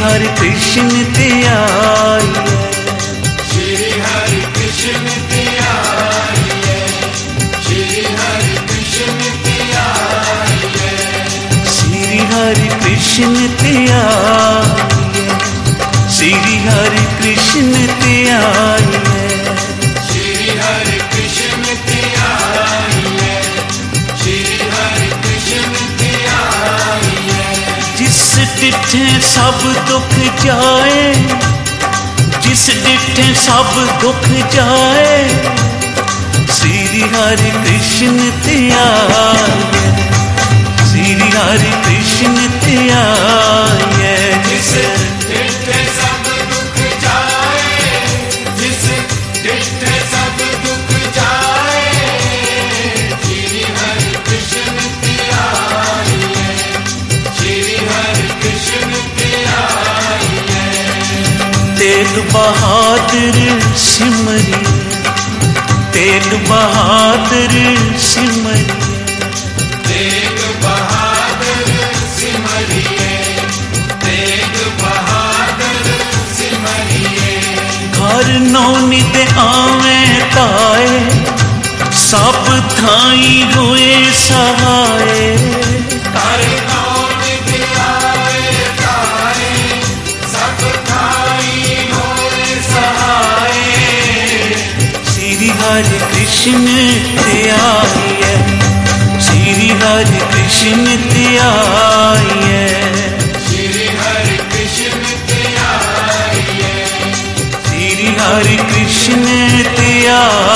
हरे कृष्ण ते आइए, श्री हरि कृष्ण ते आइए, श्री हरि कृष्ण ते आइए, श्री हरे कृष्ण ते आइए, श्री हरे कृष्ण ते आइए, श्री हरि कृष्ण ते आइए, श्री हरि कृष्ण ते आइए। जिस डिठे सब दुख जाए, जिस डिठे सब दुख जाए, श्री हरे कृष्ण ते आइए, श्री हरे कृष्ण ते आइए। जिस डिठे सब दुख जाए, जिस डिठे सब दुख जाए, श्री हरि कृष्ण ते आइए, श्री हरि कृष्ण ते आइए। तेग बहादुर सिमरिए, तेग बहादुर सिमरिए, तेग बहादुर सिमरिए, तेग बहादुर सिमरिए। घर नौ नित आवे ताए, सब थाई हुए सहाय, हर नौ नित आवे ताए, सब थाई होए सहाय। श्री हरे कृष्ण ते आइए, श्री हरे कृष्ण ते आइए, श्री हरि कृष्ण ते आइए, श्री हरे कृष्ण ते आइए।